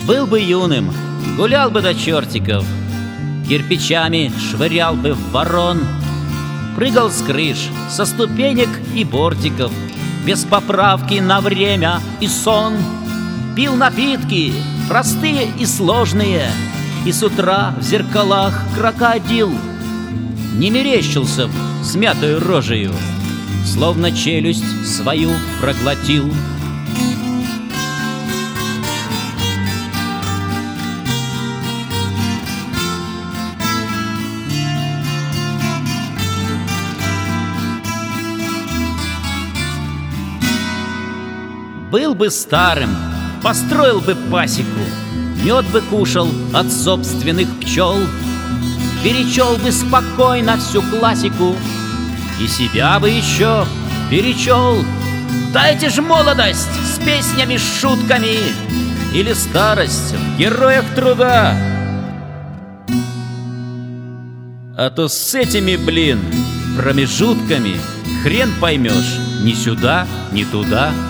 Был бы юным, гулял бы до чертиков, кирпичами швырял бы в ворон, прыгал с крыш, со ступенек и бортиков, без поправки на время и сон. Пил напитки, простые и сложные, и с утра в зеркалах крокодил. Не мерещился б смятою рожею, словно челюсть свою проглотил. Был бы старым, построил бы пасеку, мед бы кушал от собственных пчел, перечел бы спокойно всю классику и себя бы еще перечел. Дайте ж молодость с песнями, с шутками, или старость в героях труда. А то с этими, блин, промежутками хрен поймешь ни сюда, ни туда.